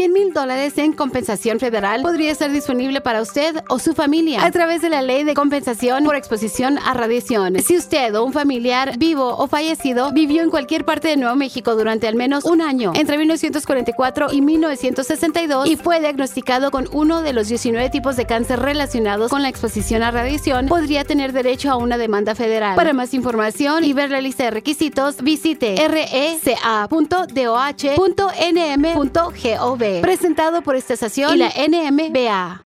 $100,000 en compensación federal podría estar disponible para usted o su familia a través de la ley de compensación por exposición a radiación. Si usted o un familiar vivo o fallecido vivió en cualquier parte de Nuevo México durante al menos un año entre 1944 y 1962 y fue diagnosticado con uno de los 19 tipos de cáncer relacionados con la exposición a radiación, podría tener derecho a una demanda federal. Para más información y ver la lista de requisitos, visite reca.doh.nm.gov. Presentado por esta estación y la NMBA.